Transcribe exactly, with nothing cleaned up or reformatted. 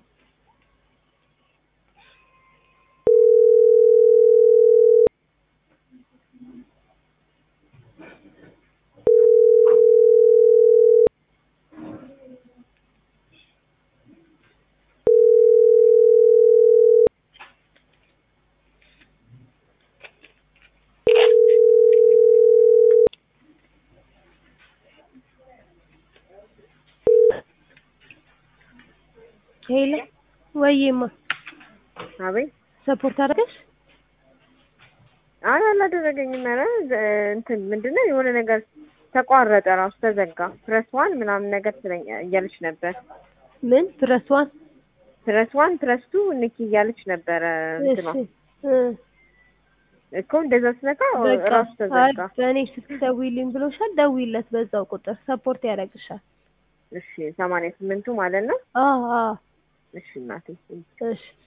ሄሎ ወይማ አቤት ሰፖርት አደረገሽ? አይ አላደረገኝም። ኧረ እንትን ምንድነው የሆነ ነገር ተቋረጠ ራሱ ተዘጋ። ፕረስ ዋን ምናምን ነገር ስለኝ እያለች ነበር። ምን ፕረስ ዋን ፕረስ ዋን ፕረስ ቱ ንኪ እያለች ነበር። እንትኗ እኮ እንደዛ ስነካ ራሱ ተዘጋ። በእኔ ስትደውይልኝ ብሎሻል። ደውይለት በዛው ቁጥር ሰፖርት ያደርግሻል። እሺ ሰማንያ ስምንቱ ማለት ነው። አዎ አዎ እሺ እናቴ እሺ